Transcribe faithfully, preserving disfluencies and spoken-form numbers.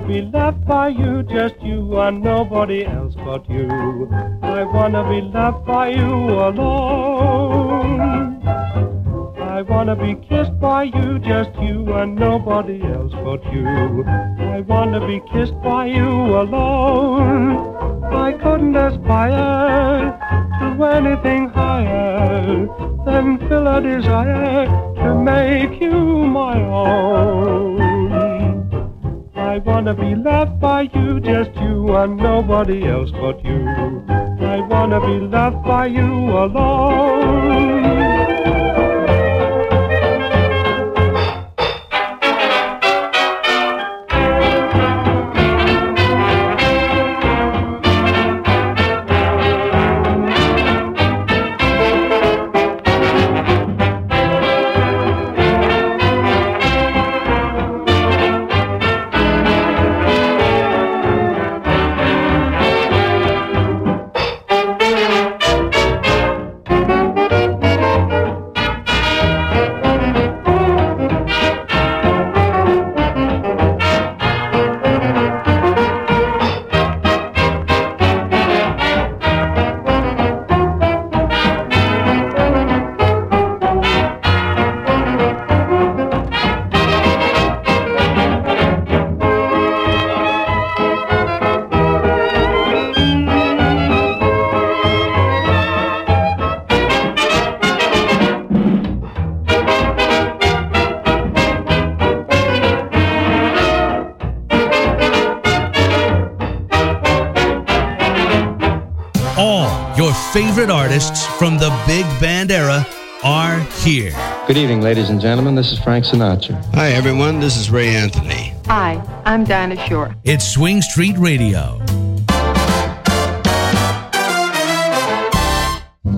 be loved by you, just you and nobody else but you. I wanna be loved by you alone. I wanna be kissed by you, just you and nobody else but you. I wanna be kissed by you alone. I couldn't aspire to anything higher than feel a desire to make you my own. I wanna be loved by you, just you and nobody else but you. I wanna be loved by you alone. Favorite artists from the big band era are here. Good evening, ladies and gentlemen. This is Frank Sinatra. Hi, everyone. This is Ray Anthony. Hi, I'm Dinah Shore. It's Swing Street Radio.